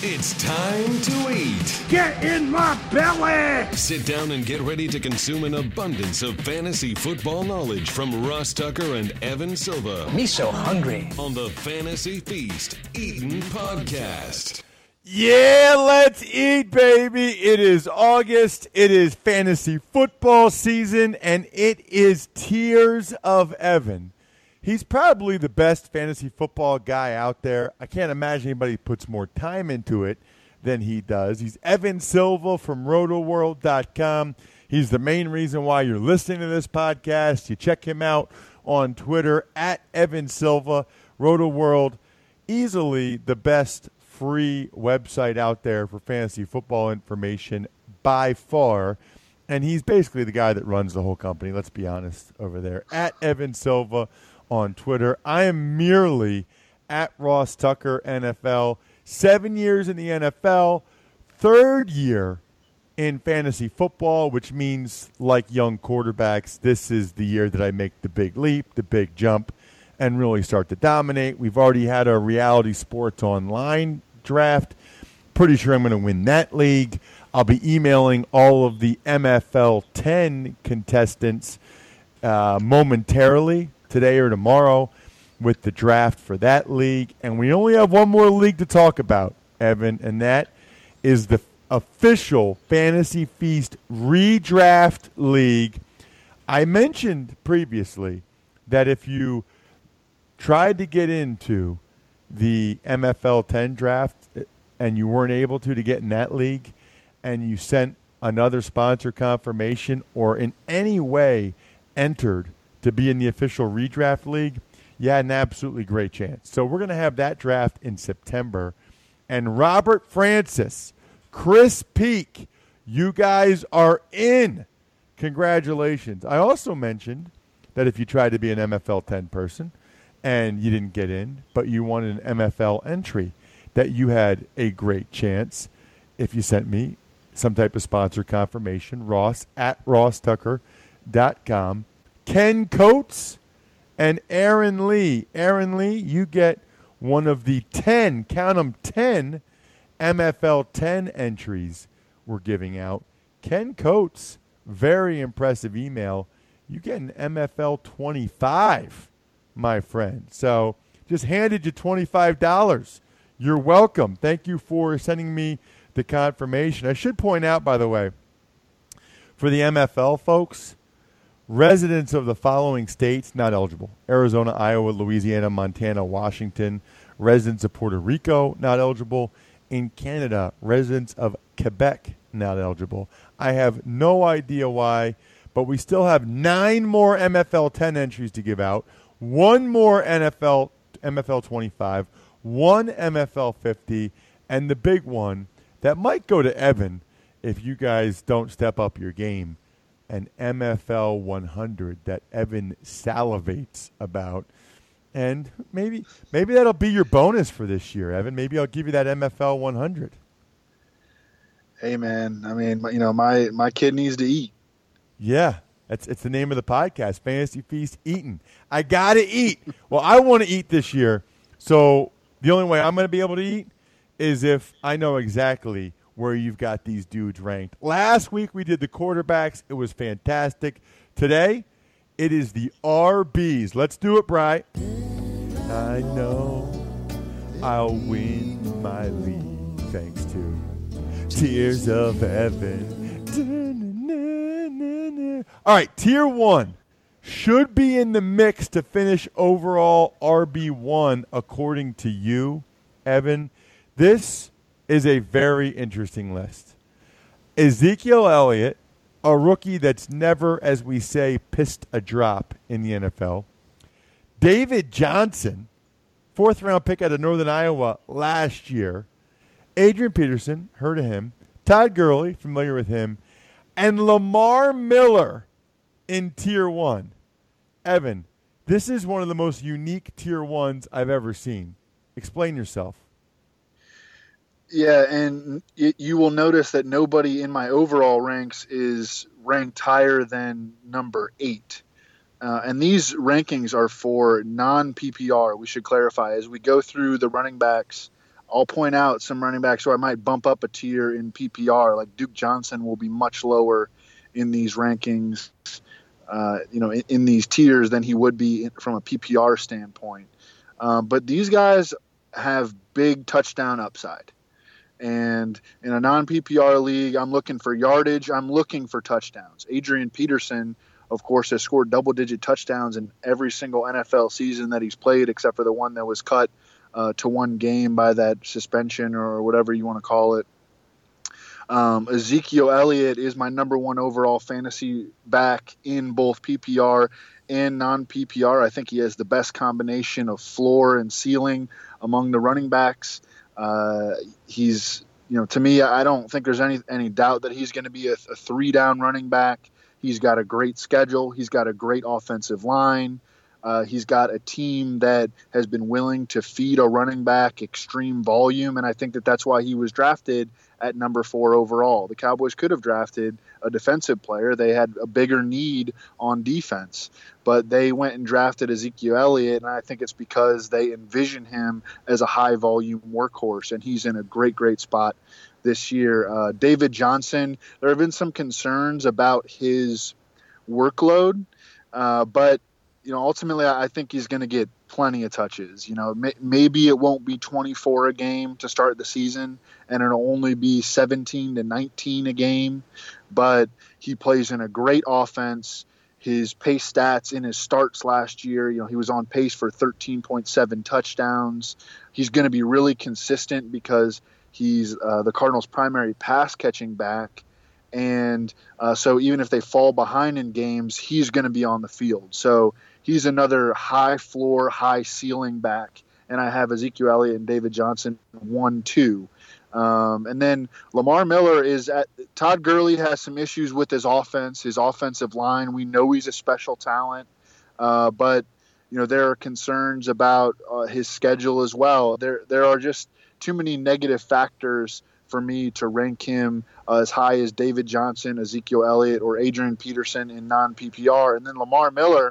It's time to eat. Get in my belly! Sit down and get ready to consume an abundance of fantasy football knowledge from Ross Tucker and Evan Silva. Me so hungry. On the Fantasy Feast Eatin' Podcast. Yeah, let's eat, baby. It is August. It is fantasy football season, and it is Tears of Evan. He's probably the best fantasy football guy out there. I can't imagine anybody puts more time into it than he does. He's Evan Silva from rotoworld.com. He's the main reason why you're listening to this podcast. You check him out on Twitter at Evan Silva. RotoWorld, easily the best free website out there for fantasy football information by far. And he's basically the guy that runs the whole company, let's be honest, over there. At Evan Silva on Twitter. I am merely at Ross Tucker NFL. 7 years in the NFL, third year in fantasy football, which means, like young quarterbacks, this is the year that I make the big leap, the big jump, and really start to dominate. We've already had a Reality Sports Online draft. Pretty sure I'm going to win that league. I'll be emailing all of the MFL 10 contestants momentarily, today or tomorrow, with the draft for that league. And we only have one more league to talk about, Evan, and that is the official Fantasy Feast Redraft League. I mentioned previously that if you tried to get into the MFL 10 draft and you weren't able to get in that league, and you sent another sponsor confirmation or in any way entered to be in the official redraft league, you had an absolutely great chance. So we're going to have that draft in September. And Robert Francis, Chris Peak, you guys are in. Congratulations. I also mentioned that if you tried to be an MFL 10 person and you didn't get in, but you wanted an MFL entry, that you had a great chance if you sent me some type of sponsor confirmation, Ross at rosstucker.com. Ken Coates and Aaron Lee. Aaron Lee, you get one of the 10, count them 10, MFL 10 entries we're giving out. Ken Coates, very impressive email. You get an MFL 25, my friend. So just handed you $25. You're welcome. Thank you for sending me the confirmation. I should point out, by the way, for the MFL folks, residents of the following states not eligible: Arizona, Iowa, Louisiana, Montana, Washington. Residents of Puerto Rico not eligible. In Canada, residents of Quebec not eligible. I have no idea why, but we still have 9 more MFL 10 entries to give out, 1 more MFL 25, 1 MFL 50, and the big one that might go to Evan if you guys don't step up your game, an MFL 100 that Evan salivates about. And maybe that'll be your bonus for this year, Evan. Maybe I'll give you that MFL 100. Hey, man. I mean, my kid needs to eat. Yeah, it's the name of the podcast, Fantasy Feast Eatin'. I got to eat. Well, I want to eat this year, so the only way I'm going to be able to eat is if I know exactly where you've got these dudes ranked. Last week we did the quarterbacks. It was fantastic. Today, it is the RBs. Let's do it, Bri. I know I'll win my league thanks to Tears of Heaven. All right, Tier 1 should be in the mix to finish overall RB1 according to you, Evan. This is a very interesting list. Ezekiel Elliott, a rookie that's never, as we say, pissed a drop in the NFL. David Johnson, 4th-round pick out of Northern Iowa last year. Adrian Peterson, heard of him. Todd Gurley, familiar with him. And Lamar Miller in Tier 1. Evan, this is one of the most unique Tier 1s I've ever seen. Explain yourself. Yeah, and you will notice that nobody in my overall ranks is ranked higher than number 8. And these rankings are for non-PPR, we should clarify. As we go through the running backs, I'll point out some running backs who I might bump up a tier in PPR. Like Duke Johnson will be much lower in these rankings, in these tiers than he would be from a PPR standpoint. But these guys have big touchdown upside. And in a non-PPR league, I'm looking for yardage. I'm looking for touchdowns. Adrian Peterson, of course, has scored double-digit touchdowns in every single NFL season that he's played, except for the one that was cut to one game by that suspension or whatever you want to call it. Ezekiel Elliott is my number one overall fantasy back in both PPR and non-PPR. I think he has the best combination of floor and ceiling among the running backs. He's, to me, I don't think there's any doubt that he's going to be a 3-down running back. He's got a great schedule. He's got a great offensive line. He's got a team that has been willing to feed a running back extreme volume, and I think that that's why he was drafted at number 4 overall. The Cowboys could have drafted a defensive player. They had a bigger need on defense, but they went and drafted Ezekiel Elliott, and I think it's because they envision him as a high-volume workhorse, and he's in a great spot this year. David Johnson, there have been some concerns about his workload, but ultimately, I think he's going to get plenty of touches. Maybe it won't be 24 a game to start the season, and it'll only be 17 to 19 a game. But he plays in a great offense. His pace stats in his starts last year, he was on pace for 13.7 touchdowns. He's going to be really consistent because he's the Cardinals' primary pass-catching back. And so even if they fall behind in games, he's going to be on the field. So he's another high floor, high ceiling back. And I have Ezekiel Elliott and David Johnson 1-2. And then Lamar Miller Todd Gurley has some issues with his offense, his offensive line. We know he's a special talent, but there are concerns about his schedule as well. There are just too many negative factors for me to rank him as high as David Johnson, Ezekiel Elliott, or Adrian Peterson in non-PPR. And then Lamar Miller,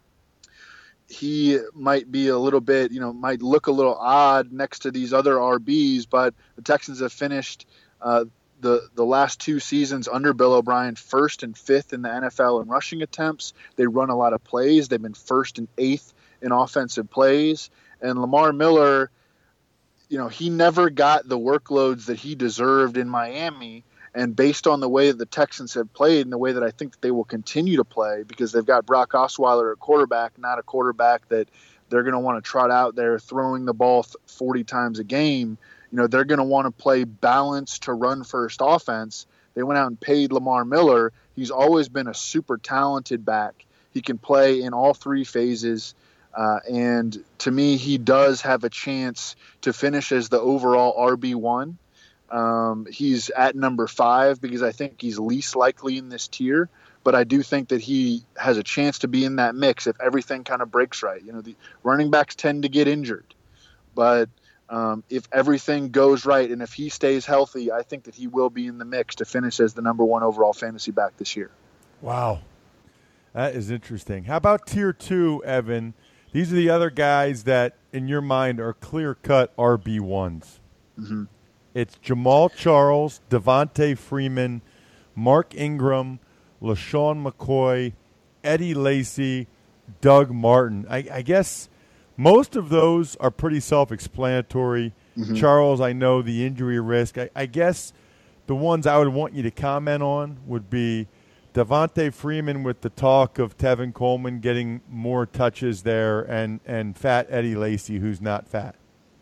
he might be a little bit, might look a little odd next to these other RBs, but the Texans have finished the last 2 seasons under Bill O'Brien 1st and 5th in the NFL in rushing attempts. They run a lot of plays. They've been 1st and 8th in offensive plays. And Lamar Miller, he never got the workloads that he deserved in Miami. And based on the way that the Texans have played and the way that I think that they will continue to play, because they've got Brock Osweiler at quarterback, not a quarterback that they're going to want to trot out there throwing the ball 40 times a game. They're going to want to play balanced to run first offense. They went out and paid Lamar Miller. He's always been a super talented back. He can play in all 3 phases. And to me, he does have a chance to finish as the overall RB1. He's at number 5 because I think he's least likely in this tier, but I do think that he has a chance to be in that mix if everything kind of breaks right. The running backs tend to get injured, but if everything goes right and if he stays healthy, I think that he will be in the mix to finish as the number 1 overall fantasy back this year. Wow. That is interesting. How about tier 2, Evan? These are the other guys that, in your mind, are clear-cut RB1s. Mm-hmm. It's Jamal Charles, Devontae Freeman, Mark Ingram, LaShawn McCoy, Eddie Lacy, Doug Martin. I guess most of those are pretty self-explanatory. Mm-hmm. Charles, I know the injury risk. I guess the ones I would want you to comment on would be Devontae Freeman with the talk of Tevin Coleman getting more touches there and fat Eddie Lacy, who's not fat.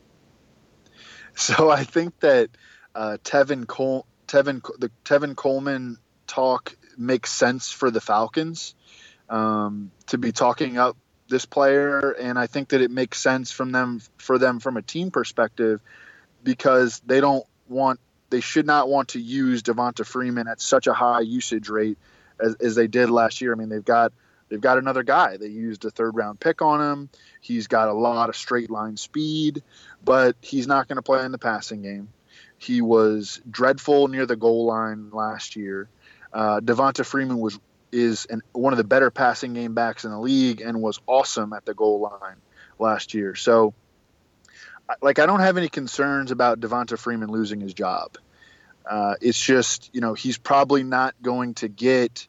So I think that Tevin Coleman talk makes sense for the Falcons to be talking up this player, and I think that it makes sense for them from a team perspective because they should not want to use Devonta Freeman at such a high usage rate as they did last year. I mean, they've got another guy. They used a 3rd-round pick on him. He's got a lot of straight line speed, but he's not going to play in the passing game. He was dreadful near the goal line last year. Devonta Freeman is one of the better passing game backs in the league and was awesome at the goal line last year. So I don't have any concerns about Devonta Freeman losing his job. It's just, he's probably not going to get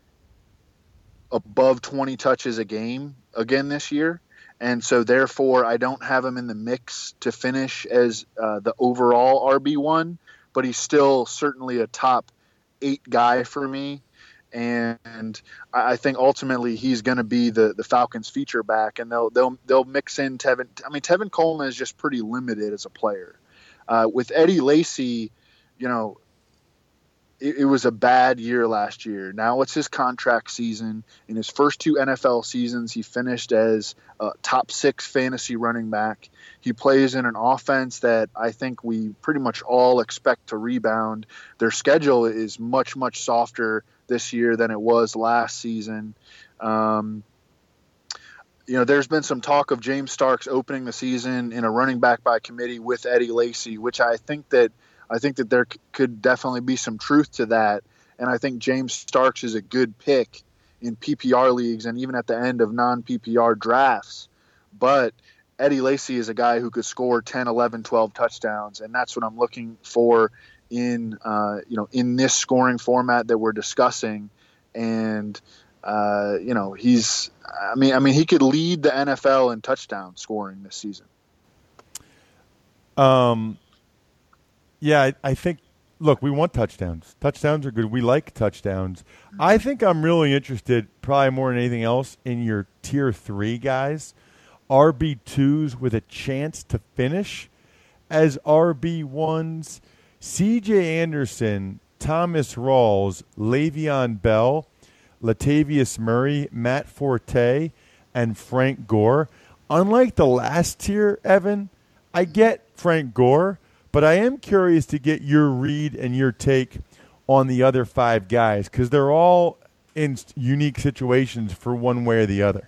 above 20 touches a game again this year. And so therefore I don't have him in the mix to finish as the overall RB1, but he's still certainly a top 8 guy for me. And I think ultimately he's going to be the Falcons feature back, and they'll mix in Tevin. I mean, Tevin Coleman is just pretty limited as a player. With Eddie Lacy, it was a bad year last year. Now it's his contract season. In his first 2 NFL seasons, he finished as a top 6 fantasy running back. He plays in an offense that I think we pretty much all expect to rebound. Their schedule is much, much softer this year than it was last season. There's been some talk of James Starks opening the season in a running back by committee with Eddie Lacy, which I think that there could definitely be some truth to that. And I think James Starks is a good pick in PPR leagues and even at the end of non-PPR drafts. But Eddie Lacy is a guy who could score 10, 11, 12 touchdowns. And that's what I'm looking for in this scoring format that we're discussing. And, he could lead the NFL in touchdown scoring this season. Yeah, I think, look, we want touchdowns. Touchdowns are good. We like touchdowns. I think I'm really interested, probably more than anything else, in your tier 3 guys, RB2s with a chance to finish as RB1s. C.J. Anderson, Thomas Rawls, Le'Veon Bell, Latavius Murray, Matt Forte, and Frank Gore. Unlike the last tier, Evan, I get Frank Gore, but I am curious to get your read and your take on the other 5 guys because they're all in unique situations for one way or the other.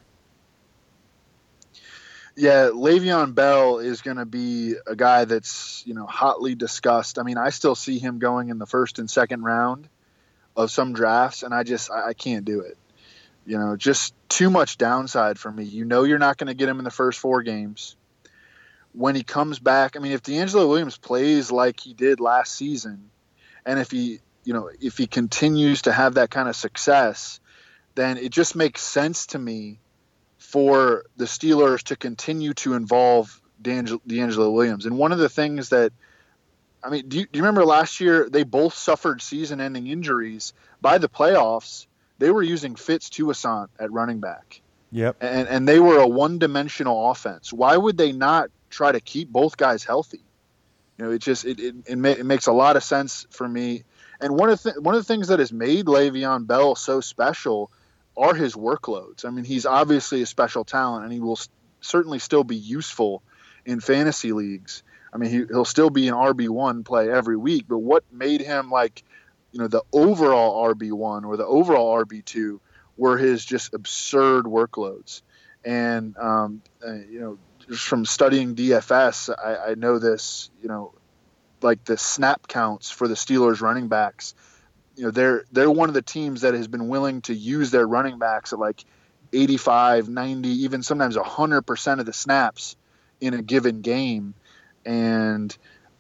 Yeah, Le'Veon Bell is going to be a guy that's, hotly discussed. I mean, I still see him going in the first and second round of some drafts, and I can't do it. Just too much downside for me. You're not going to get him in the first 4 games. When he comes back, I mean, if DeAngelo Williams plays like he did last season, and if he continues to have that kind of success, then it just makes sense to me for the Steelers to continue to involve DeAngelo Williams. And one of the things that, do you remember last year they both suffered season-ending injuries? By the playoffs, they were using Fitz Toussaint at running back. Yep. And they were a one-dimensional offense. Why would they not try to keep both guys healthy? It makes a lot of sense for me. And one of the things that has made Le'Veon Bell so special are his workloads. I mean, he's obviously a special talent, and he will certainly still be useful in fantasy leagues. I mean, he'll still be an RB1 play every week, but what made him the overall RB1 or the overall RB2 were his just absurd workloads. And, just from studying DFS, I know this, the snap counts for the Steelers running backs, they're one of the teams that has been willing to use their running backs at 85, 90, even sometimes 100% of the snaps in a given game. And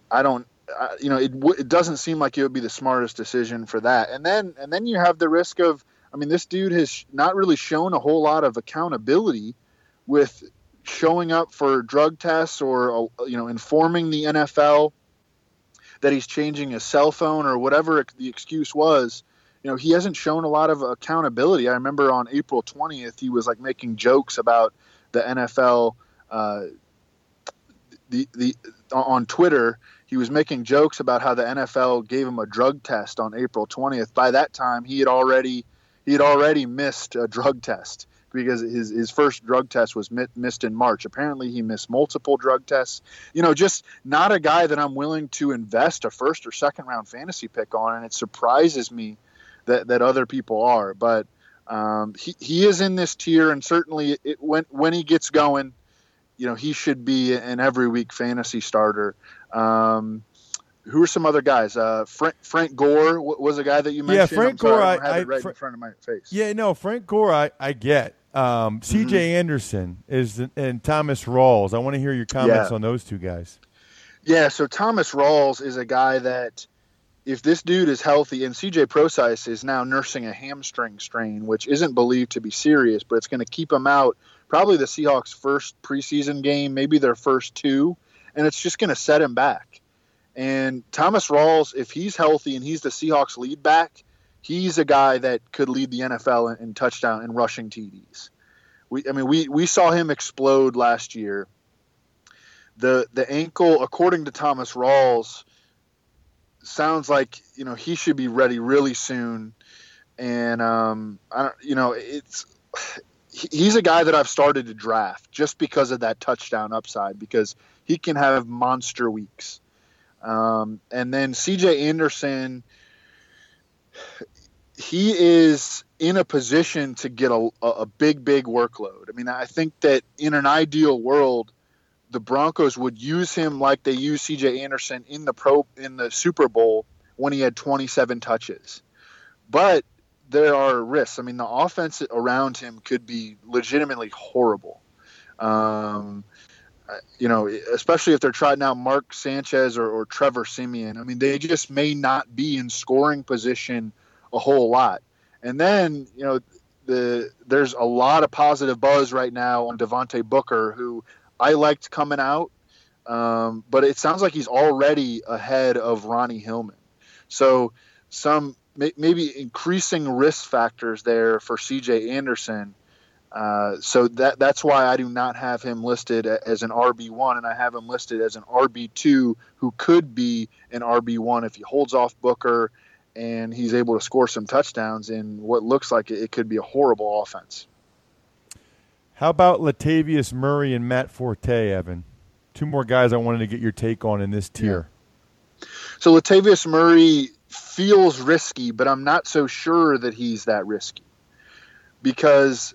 it doesn't seem like it would be the smartest decision for that. And then you have the risk of, this dude has not really shown a whole lot of accountability with showing up for drug tests or, informing the NFL that he's changing his cell phone or whatever the excuse was. He hasn't shown a lot of accountability. I remember on April 20th, he was making jokes about the NFL, on Twitter. He was making jokes about how the NFL gave him a drug test on April 20th. By that time, he had already missed a drug test because his first drug test was missed in March. Apparently he missed multiple drug tests. Just not a guy that I'm willing to invest a first or second round fantasy pick on. And it surprises me that other people are, but he is in this tier, and certainly when he gets going, he should be an every week fantasy starter. Who are some other guys? Frank Gore was a guy that you mentioned. Yeah, Frank Gore. I have it right in front of my face. Yeah, no, Frank Gore. I get. C.J. Anderson and Thomas Rawls. I want to hear your comments on those two guys. Yeah, so Thomas Rawls is a guy that if this dude is healthy, and C.J. Prosise is now nursing a hamstring strain, which isn't believed to be serious, but it's going to keep him out probably the Seahawks' first preseason game, maybe their first two, and it's just going to set him back. And Thomas Rawls, if he's healthy and he's the Seahawks lead back, he's a guy that could lead the NFL in touchdown and rushing TDs. We saw him explode last year. The ankle, according to Thomas Rawls, sounds like he should be ready really soon. And he's a guy that I've started to draft just because of that touchdown upside, because he can have monster weeks. And then C.J. Anderson, he is in a position to get a big workload. I mean, I think that in an ideal world, the Broncos would use him like they used C.J. Anderson in the Super Bowl when he had 27 touches. But there are risks. I mean, the offense around him could be legitimately horrible. Especially if they're trying out Mark Sanchez or Trevor Siemian. I mean, they just may not be in scoring position a whole lot. And then, there's a lot of positive buzz right now on Devontae Booker, who I liked coming out, but it sounds like he's already ahead of Ronnie Hillman. So some maybe increasing risk factors there for C.J. Anderson. So that's why I do not have him listed as an RB1, and I have him listed as an RB2 who could be an RB1 if he holds off Booker and he's able to score some touchdowns in what looks like it could be a horrible offense. How about Latavius Murray and Matt Forte, Evan? Two more guys I wanted to get your take on in this tier. Yeah. So Latavius Murray feels risky, but I'm not so sure that he's that risky, because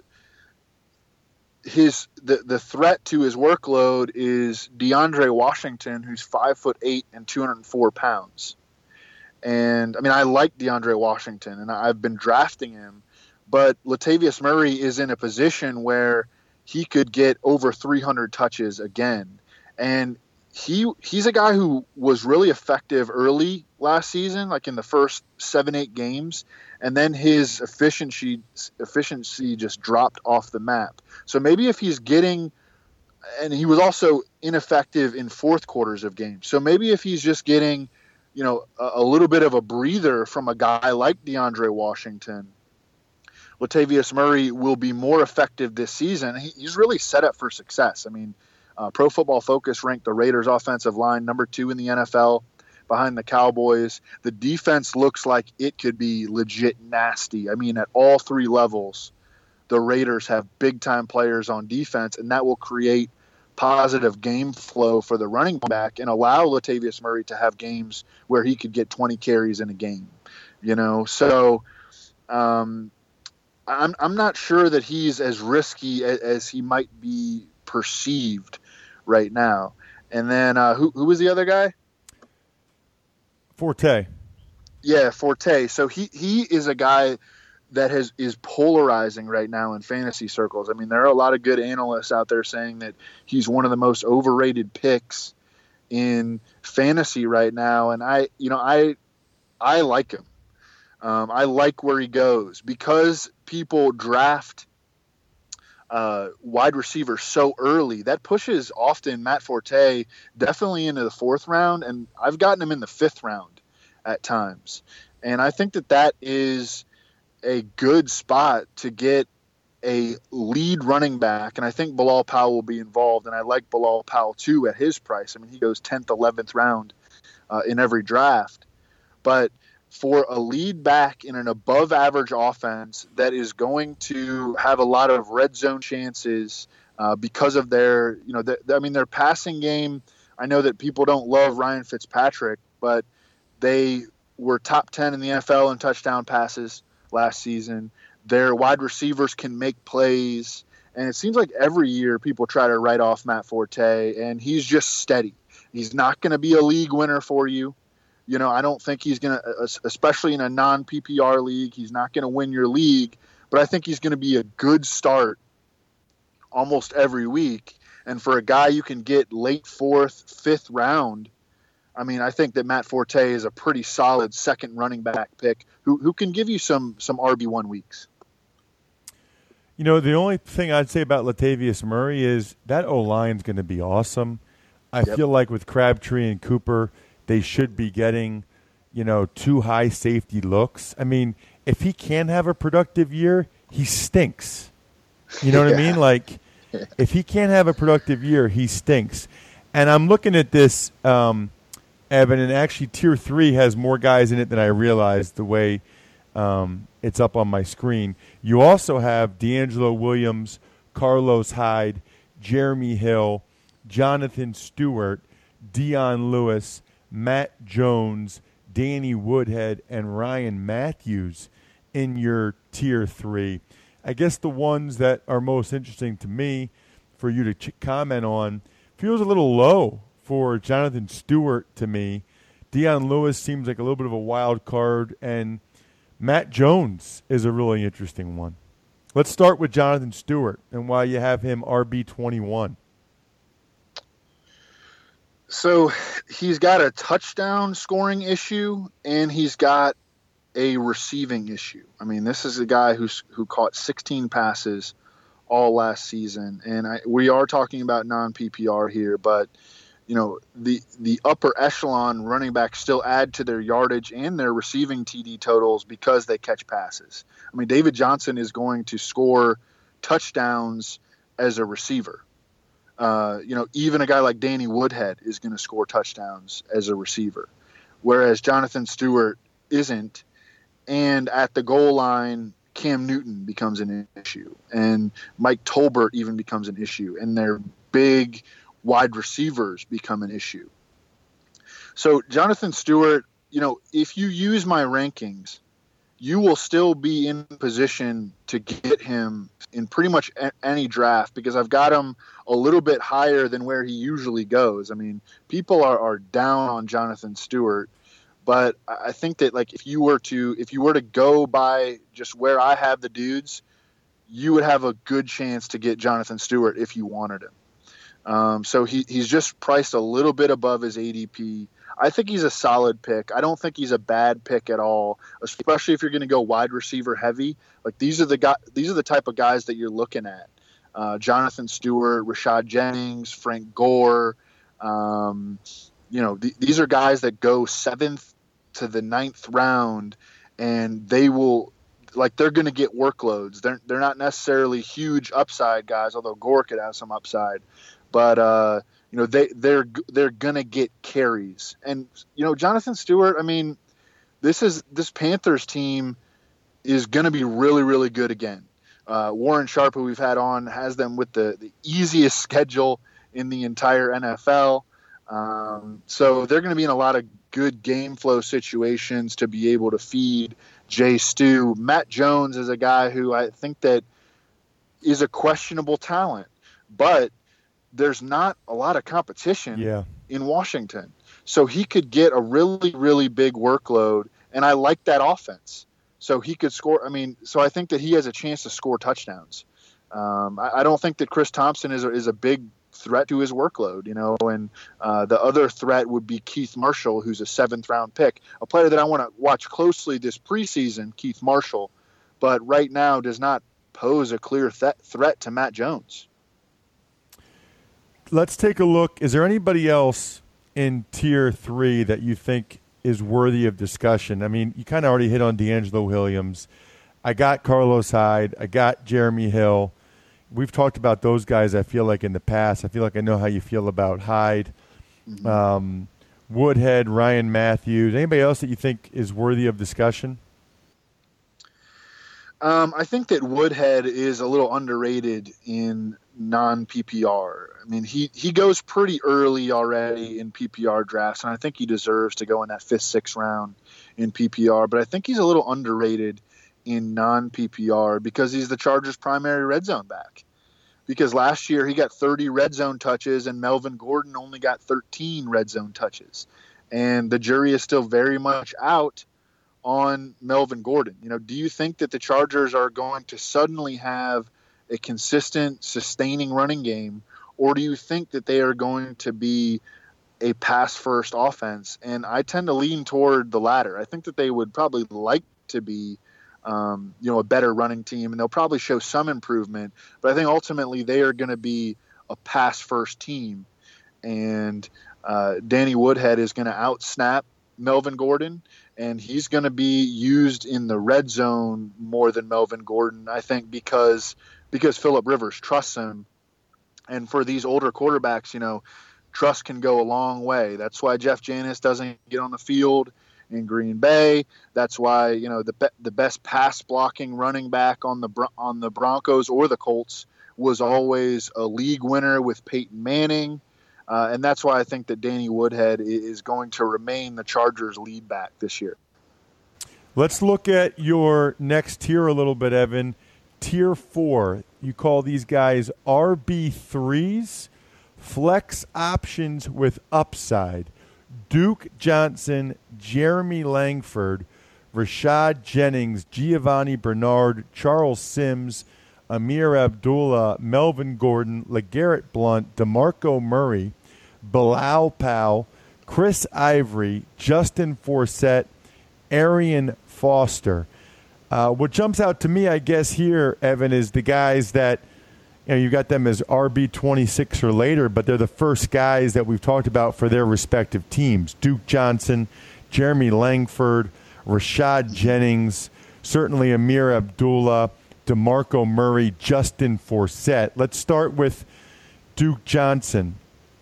the threat to his workload is DeAndre Washington, who's 5'8" and 204 pounds. And I mean, I like DeAndre Washington, and I've been drafting him, but Latavius Murray is in a position where he could get over 300 touches again. And he's a guy who was really effective early last season, like in the first 7-8 games, and then his efficiency just dropped off the map. So maybe if he's getting, and he was also ineffective in fourth quarters of games. So maybe if he's just getting, a little bit of a breather from a guy like DeAndre Washington, Latavius Murray will be more effective this season. He's really set up for success. I mean, Pro Football Focus ranked the Raiders' offensive line number 2 in the NFL behind the Cowboys. The defense looks like it could be legit nasty. I mean, at all three levels, the Raiders have big-time players on defense, and that will create positive game flow for the running back and allow Latavius Murray to have games where he could get 20 carries in a game. So I'm not sure that he's as risky as he might be perceived right now. And then who was the other guy? Forte. Yeah, Forte. So he is a guy that is polarizing right now in fantasy circles. I mean, there are a lot of good analysts out there saying that he's one of the most overrated picks in fantasy right now, and I like him. I like where he goes because people draft wide receivers so early. That pushes often Matt Forte definitely into the 4th round, and I've gotten him in the 5th round at times. And I think that is a good spot to get a lead running back, and I think Bilal Powell will be involved, and I like Bilal Powell too at his price. I mean, he goes 10th, 11th round in every draft. But for a lead back in an above-average offense that is going to have a lot of red zone chances because of their, their passing game. I know that people don't love Ryan Fitzpatrick, but they were top 10 in the NFL in touchdown passes last season. Their wide receivers can make plays, and it seems like every year people try to write off Matt Forte, and he's just steady. He's not going to be a league winner for you. I don't think he's going to, especially in a non-PPR league, he's not going to win your league, but I think he's going to be a good start almost every week. And for a guy you can get late 4th, 5th round, I mean, I think that Matt Forte is a pretty solid second running back pick who can give you some RB1 weeks. You know, the only thing I'd say about Latavius Murray is that O-line's going to be awesome. I feel like with Crabtree and Cooper, they should be getting, 2 high safety looks. I mean, if he can have a productive year, he stinks. You know what I mean? Like, if he can't have a productive year, he stinks. And I'm looking at this, Evan, and actually Tier 3 has more guys in it than I realized the way it's up on my screen. You also have D'Angelo Williams, Carlos Hyde, Jeremy Hill, Jonathan Stewart, Dion Lewis, Matt Jones, Danny Woodhead, and Ryan Matthews in your Tier 3. I guess the ones that are most interesting to me for you to comment on feels a little low for Jonathan Stewart to me. Dion Lewis seems like a little bit of a wild card, and Matt Jones is a really interesting one. Let's start with Jonathan Stewart and why you have him RB21. So he's got a touchdown scoring issue, and he's got a receiving issue. I mean, this is a guy who caught 16 passes all last season, and we are talking about non-PPR here, but the upper echelon running backs still add to their yardage and their receiving TD totals because they catch passes. I mean, David Johnson is going to score touchdowns as a receiver. Even a guy like Danny Woodhead is going to score touchdowns as a receiver, whereas Jonathan Stewart isn't. And at the goal line, Cam Newton becomes an issue, and Mike Tolbert even becomes an issue, and their big wide receivers become an issue. So Jonathan Stewart, if you use my rankings, you will still be in position to get him in pretty much any draft because I've got him a little bit higher than where he usually goes. I mean, people are down on Jonathan Stewart, but I think that if you were to go by just where I have the dudes, you would have a good chance to get Jonathan Stewart if you wanted him. So he's just priced a little bit above his ADP. I think he's a solid pick. I don't think he's a bad pick at all, especially if you're going to go wide receiver heavy. Like these are the type of guys that you're looking at. Jonathan Stewart, Rashad Jennings, Frank Gore. These are guys that go 7th to the 9th round, and they're going to get workloads. They're not necessarily huge upside guys, although Gore could have some upside. But they're gonna get carries, and Jonathan Stewart. I mean, this Panthers team is gonna be really, really good again. Warren Sharp, who we've had on, has them with the easiest schedule in the entire NFL. So they're gonna be in a lot of good game flow situations to be able to feed Jay Stu. Matt Jones is a guy who I think that is a questionable talent, but there's not a lot of competition in Washington. So he could get a really, really big workload, and I like that offense. So he could score. I mean, so I think that he has a chance to score touchdowns. I don't think that Chris Thompson is a big threat to his workload, and the other threat would be Keith Marshall, who's a 7th-round pick, a player that I want to watch closely this preseason, Keith Marshall, but right now does not pose a clear threat to Matt Jones. Let's take a look. Is there anybody else in Tier 3 that you think is worthy of discussion? I mean, you kind of already hit on D'Angelo Williams. I got Carlos Hyde. I got Jeremy Hill. We've talked about those guys, I feel like, in the past. I feel like I know how you feel about Hyde. Mm-hmm. Woodhead, Ryan Matthews. Anybody else that you think is worthy of discussion? I think that Woodhead is a little underrated in non-PPR. I mean, he goes pretty early already in PPR drafts, and I think he deserves to go in that 5th, 6th round in PPR. But I think he's a little underrated in non-PPR because he's the Chargers' primary red zone back. Because last year he got 30 red zone touches, and Melvin Gordon only got 13 red zone touches. And the jury is still very much out on Melvin Gordon. Do you think that the Chargers are going to suddenly have a consistent, sustaining running game, or do you think that they are going to be a pass-first offense? And I tend to lean toward the latter. I think that they would probably like to be a better running team, and they'll probably show some improvement. But I think ultimately they are going to be a pass-first team. And Danny Woodhead is going to out-snap Melvin Gordon, and he's going to be used in the red zone more than Melvin Gordon, I think, because Phillip Rivers trusts him. And for these older quarterbacks, trust can go a long way. That's why Jeff Janis doesn't get on the field in Green Bay. That's why the best pass blocking running back on the Broncos or the Colts was always a league winner with Peyton Manning. And that's why I think that Danny Woodhead is going to remain the Chargers' lead back this year. Let's look at your next tier a little bit, Evan. Tier 4. You call these guys RB3s, flex options with upside. Duke Johnson, Jeremy Langford, Rashad Jennings, Giovanni Bernard, Charles Sims, Amir Abdullah, Melvin Gordon, LeGarrette Blount, DeMarco Murray, Bilal Powell, Chris Ivory, Justin Forsett, Arian Foster. What jumps out to me, I guess, here, Evan, is the guys that, you got them as RB26 or later, but they're the first guys that we've talked about for their respective teams. Duke Johnson, Jeremy Langford, Rashad Jennings, certainly Amir Abdullah, DeMarco Murray, Justin Forsett. Let's start with Duke Johnson.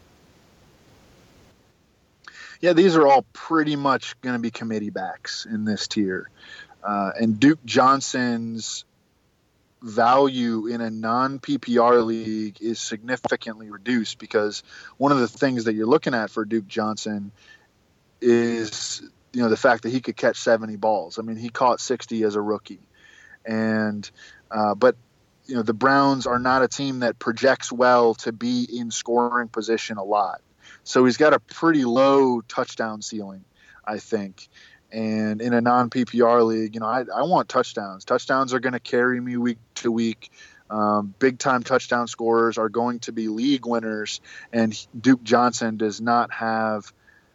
Yeah, these are all pretty much going to be committee backs in this tier. And Duke Johnson's value in a non-PPR league is significantly reduced because one of the things that you're looking at for Duke Johnson is, the fact that he could catch 70 balls. I mean, he caught 60 as a rookie. And but the Browns are not a team that projects well to be in scoring position a lot. So he's got a pretty low touchdown ceiling, I think. And in a non-PPR league, I want touchdowns. Touchdowns are going to carry me week to week. Big-time touchdown scorers are going to be league winners, and Duke Johnson does not have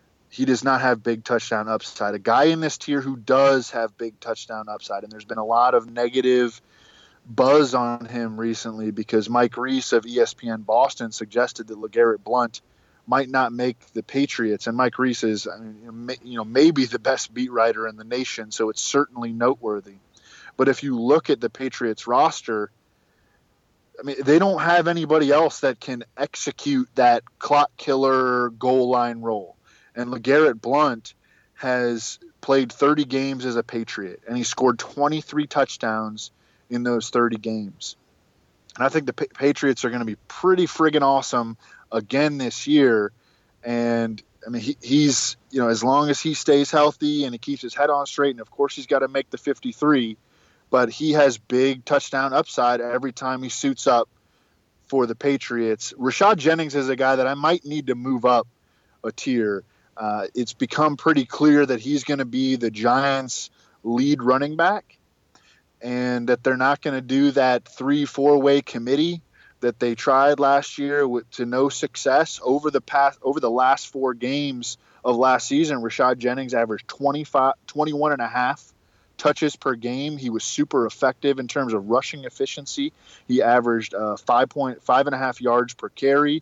big touchdown upside. A guy in this tier who does have big touchdown upside, and there's been a lot of negative buzz on him recently because Mike Reese of ESPN Boston suggested that LeGarrette Blount might not make the Patriots, and Mike Reese is, maybe the best beat writer in the nation, so it's certainly noteworthy. But if you look at the Patriots roster, they don't have anybody else that can execute that clock killer goal line role. And LeGarrette Blount has played 30 games as a Patriot, and he scored 23 touchdowns in those 30 games. And I think the Patriots are going to be pretty friggin' awesome again this year. And he's, as long as he stays healthy and he keeps his head on straight, and of course he's got to make the 53, but he has big touchdown upside every time he suits up for the Patriots. Rashad Jennings is a guy that I might need to move up a tier. It's become pretty clear that he's going to be the Giants' lead running back, and that they're not going to do that 3-4-way committee that they tried last year to no success. Over the last 4 games of last season, Rashad Jennings averaged 21 and a half touches per game. He was super effective in terms of rushing efficiency. He averaged 5.5 yards per carry.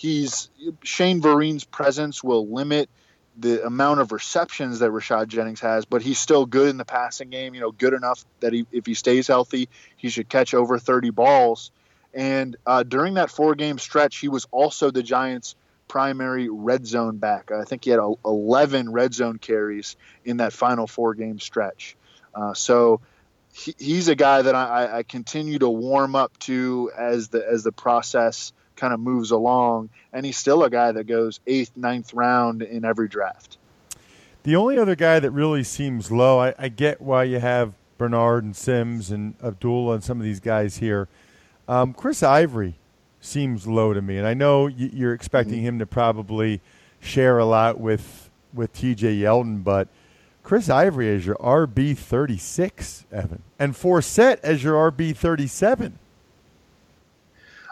Shane Vereen's presence will limit the amount of receptions that Rashad Jennings has, but he's still good in the passing game, good enough that if he stays healthy, he should catch over 30 balls. And during that 4-game stretch, he was also the Giants' primary red zone back. I think he had 11 red zone carries in that final 4-game stretch. So he's a guy that I continue to warm up to as the process kind of moves along, and he's still a guy that goes 8th, 9th round in every draft. The only other guy that really seems low, I get why you have Bernard and Sims and Abdullah and some of these guys here. Chris Ivory seems low to me, and I know you're expecting him to probably share a lot with T.J. Yeldon, but Chris Ivory as your RB36, Evan, and Forsett as your RB37.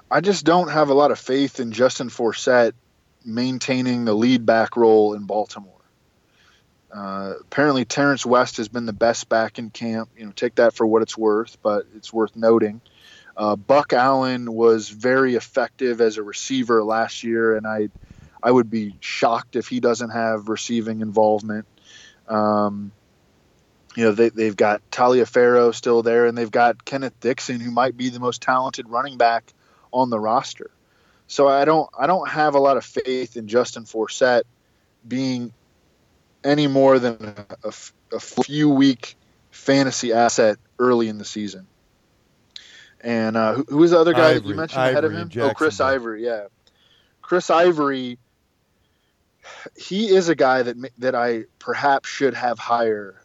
I just don't have a lot of faith in Justin Forsett maintaining the lead back role in Baltimore. Apparently, Terrence West has been the best back in camp. Take that for what it's worth, but it's worth noting. Buck Allen was very effective as a receiver last year, and I would be shocked if he doesn't have receiving involvement. They've got Taliaferro still there, and they've got Kenneth Dixon, who might be the most talented running back on the roster. So I don't have a lot of faith in Justin Forsett being any more than a few week fantasy asset early in the season. And who was the other guy that you mentioned ahead of him? Chris Ivory. Yeah, Chris Ivory. He is a guy that I perhaps should have higher.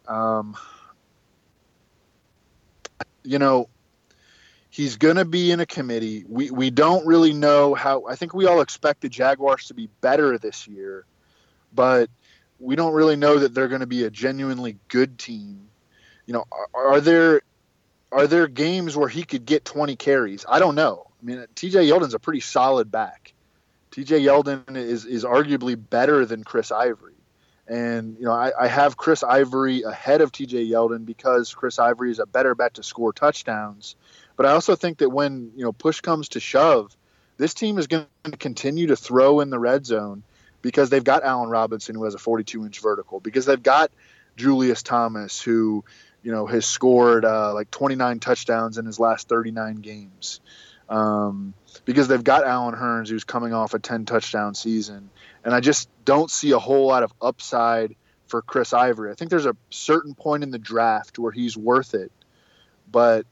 He's going to be in a committee. We don't really know how. I think we all expect the Jaguars to be better this year, but we don't really know that they're going to be a genuinely good team. Are there games where he could get 20 carries? I don't know. I mean, TJ Yeldon's a pretty solid back. TJ Yeldon is arguably better than Chris Ivory. And, I have Chris Ivory ahead of TJ Yeldon because Chris Ivory is a better bet to score touchdowns. But I also think that when, push comes to shove, this team is going to continue to throw in the red zone because they've got Allen Robinson, who has a 42-inch vertical, because they've got Julius Thomas, who, has scored like 29 touchdowns in his last 39 games. Because they've got Allen Hurns, who's coming off a 10-touchdown season. And I just don't see a whole lot of upside for Chris Ivory. I think there's a certain point in the draft where he's worth it. But,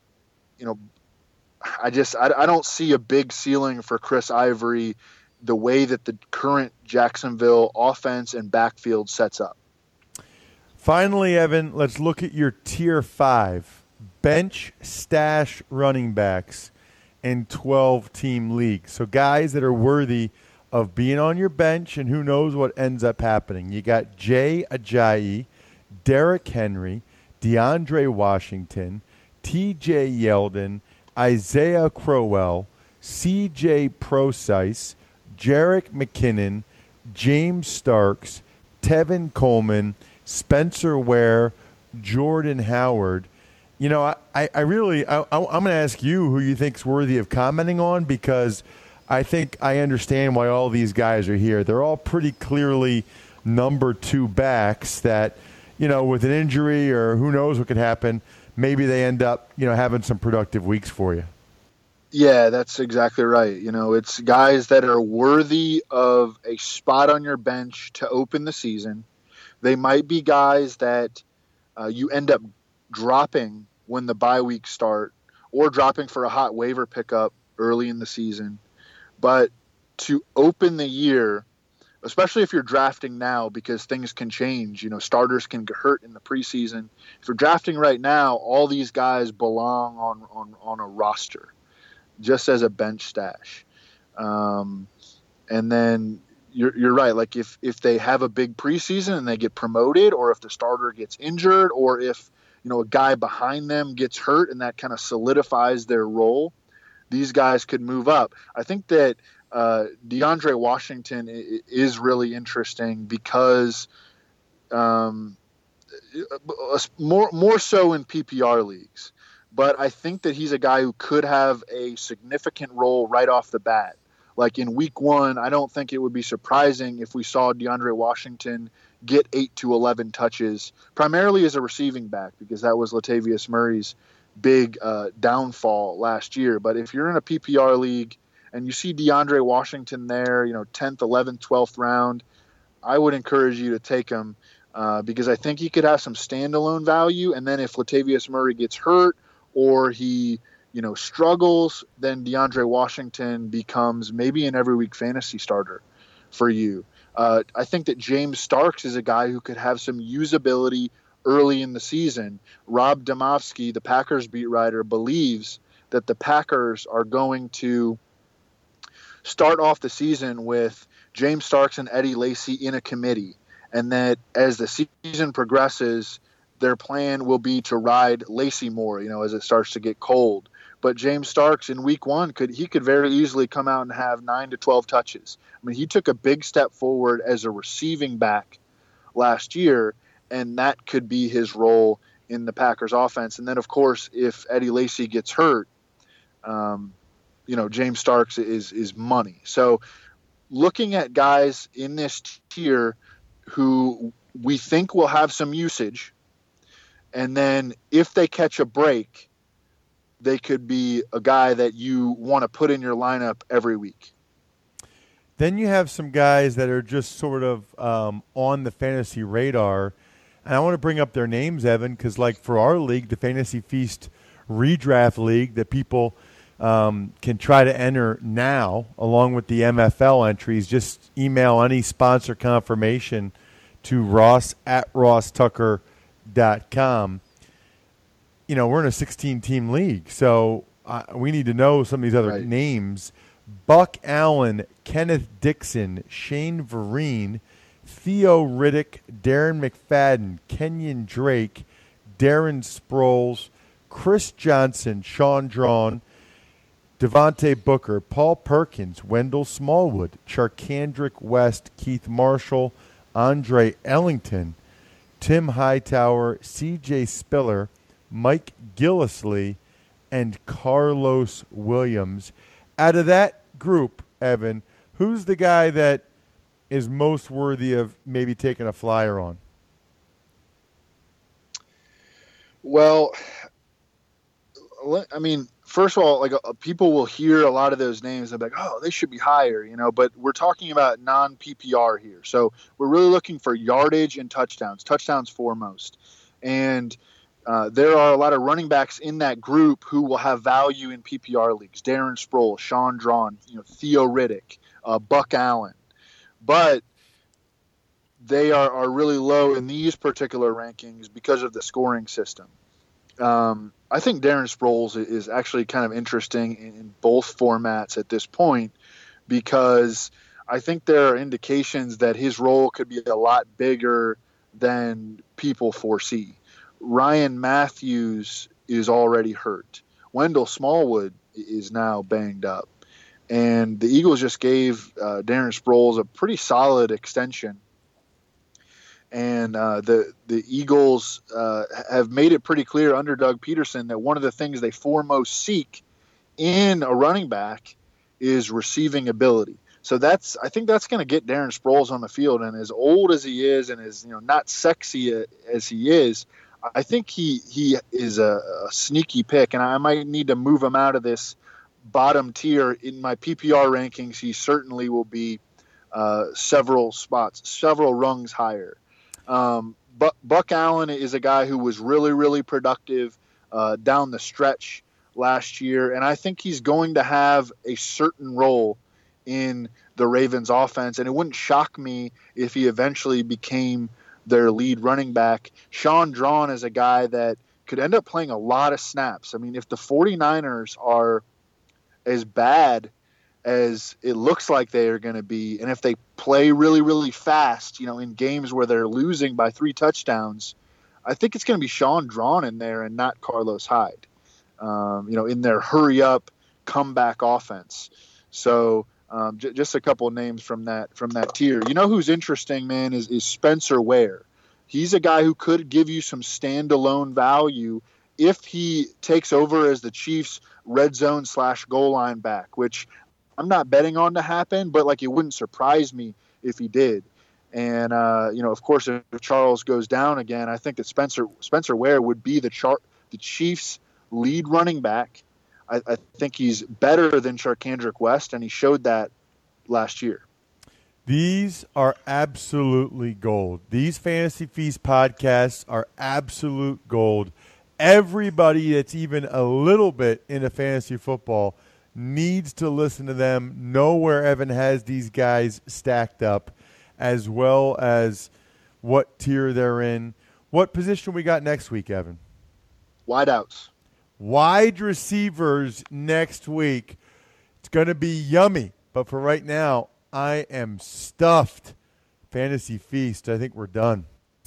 I don't see a big ceiling for Chris Ivory the way that the current Jacksonville offense and backfield sets up. Finally, Evan, let's look at your Tier 5 bench stash running backs in 12-team leagues. So guys that are worthy of being on your bench, and who knows what ends up happening. You got Jay Ajayi, Derrick Henry, DeAndre Washington, TJ Yeldon, Isaiah Crowell, CJ Prosise, Jerick McKinnon, James Starks, Tevin Coleman, Spencer Ware, Jordan Howard. I'm going to ask you who you think's worthy of commenting on, because I think I understand why all these guys are here. They're all pretty clearly number 2 backs that, with an injury or who knows what could happen, maybe they end up, having some productive weeks for you. Yeah, that's exactly right. It's guys that are worthy of a spot on your bench to open the season. They might be guys that you end up dropping when the bye weeks start, or dropping for a hot waiver pickup early in the season. But to open the year, especially if you're drafting now, because things can change, starters can get hurt in the preseason. If you're drafting right now, all these guys belong on a roster, just as a bench stash. And then you're right. Like if they have a big preseason and they get promoted, or if the starter gets injured, or if, a guy behind them gets hurt and that kind of solidifies their role, these guys could move up. I think that DeAndre Washington is really interesting because more so in PPR leagues. But I think that he's a guy who could have a significant role right off the bat. Like in week 1, I don't think it would be surprising if we saw DeAndre Washington get 8 to 11 touches, primarily as a receiving back, because that was Latavius Murray's big downfall last year. But if you're in a PPR league and you see DeAndre Washington there, 10th, 11th, 12th round, I would encourage you to take him because I think he could have some standalone value. And then if Latavius Murray gets hurt or he struggles, then DeAndre Washington becomes maybe an every week fantasy starter for you. I think that James Starks is a guy who could have some usability early in the season. Rob Demovsky, the Packers beat writer, believes that the Packers are going to start off the season with James Starks and Eddie Lacy in a committee, and that as the season progresses, their plan will be to ride Lacy more, as it starts to get cold. But James Starks in week 1 could very easily come out and have 9 to 12 touches. I mean, he took a big step forward as a receiving back last year, and that could be his role in the Packers offense. And then, of course, if Eddie Lacy gets hurt, James Starks is money. So looking at guys in this tier who we think will have some usage, and then if they catch a break, they could be a guy that you want to put in your lineup every week. Then you have some guys that are just sort of on the fantasy radar. And I want to bring up their names, Evan, because like for our league, the Fantasy Feast Redraft League that people can try to enter now, along with the MFL entries, just email any sponsor confirmation to ross@rosstucker.com. We're in a 16-team league, so we need to know some of these other names. Buck Allen, Kenneth Dixon, Shane Vereen, Theo Riddick, Darren McFadden, Kenyon Drake, Darren Sproles, Chris Johnson, Sean Drawn, Devontae Booker, Paul Perkins, Wendell Smallwood, Charkandrick West, Keith Marshall, Andre Ellington, Tim Hightower, C.J. Spiller, Mike Gillisley, and Carlos Williams. Out of that group, Evan, who's the guy that is most worthy of maybe taking a flyer on? Well, I mean, first of all, people will hear a lot of those names and be like, oh, they should be higher, but we're talking about non-PPR here. So we're really looking for yardage and touchdowns foremost. And there are a lot of running backs in that group who will have value in PPR leagues. Darren Sproles, Sean Drawn, Theo Riddick, Buck Allen. But they are really low in these particular rankings because of the scoring system. I think Darren Sproles is actually kind of interesting in both formats at this point, because I think there are indications that his role could be a lot bigger than people foresee. Ryan Matthews is already hurt. Wendell Smallwood is now banged up. And the Eagles just gave Darren Sproles a pretty solid extension. And the Eagles have made it pretty clear under Doug Peterson that one of the things they foremost seek in a running back is receiving ability. So I think that's going to get Darren Sproles on the field. And as old as he is, and as not sexy as he is, I think he is a sneaky pick. And I might need to move him out of this bottom tier in my PPR rankings. He certainly will be several rungs higher. But Buck Allen is a guy who was really, really productive down the stretch last year, and I think he's going to have a certain role in the Ravens offense, and it wouldn't shock me if he eventually became their lead running back. Sean Drawn is a guy that could end up playing a lot of snaps. I mean, if the 49ers are as bad as it looks like they are going to be, and if they play really, really fast, in games where they're losing by 3 touchdowns, I think it's going to be Sean Drawn in there and not Carlos Hyde, in their hurry-up comeback offense. So just a couple of names from that tier. Who's interesting, man, is Spencer Ware. He's a guy who could give you some standalone value if he takes over as the Chiefs' red zone / goal line back, which I'm not betting on to happen, but it wouldn't surprise me if he did. And of course, if Charles goes down again, I think that Spencer Ware would be the Chiefs' lead running back. I think he's better than Charkandrick West, and he showed that last year. These are absolutely gold. These Fantasy Feast podcasts are absolute gold. Everybody that's even a little bit into fantasy football needs to listen to them, know where Evan has these guys stacked up, as well as what tier they're in. What position we got next week, Evan? Wideouts. Wide receivers next week. It's going to be yummy. But for right now, I am stuffed. Fantasy Feast, I think we're done.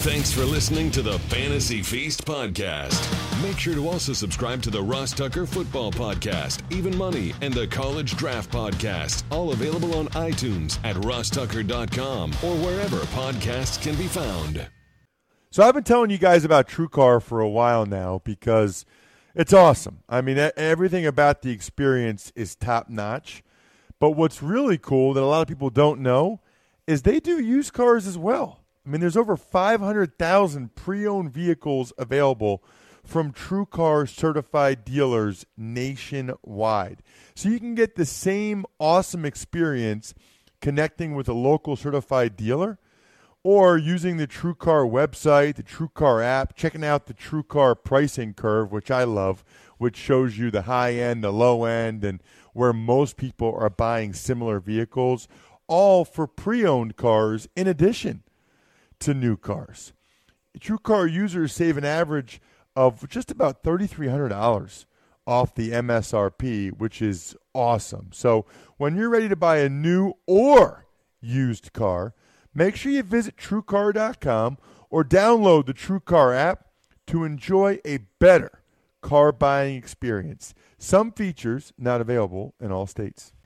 Thanks for listening to the Fantasy Feast podcast. Make sure to also subscribe to the Ross Tucker Football Podcast, Even Money, and the College Draft Podcast, all available on iTunes at rosstucker.com or wherever podcasts can be found. So I've been telling you guys about TrueCar for a while now because it's awesome. I mean, everything about the experience is top-notch. But what's really cool that a lot of people don't know is they do used cars as well. I mean, there's over 500,000 pre-owned vehicles available from TrueCar certified dealers nationwide. So you can get the same awesome experience connecting with a local certified dealer or using the TrueCar website, the TrueCar app, checking out the TrueCar pricing curve, which I love, which shows you the high end, the low end, and where most people are buying similar vehicles, all for pre-owned cars in addition to new cars. TrueCar users save an average of just about $3,300 off the MSRP, which is awesome. So when you're ready to buy a new or used car, make sure you visit TrueCar.com or download the TrueCar app to enjoy a better car buying experience. Some features not available in all states.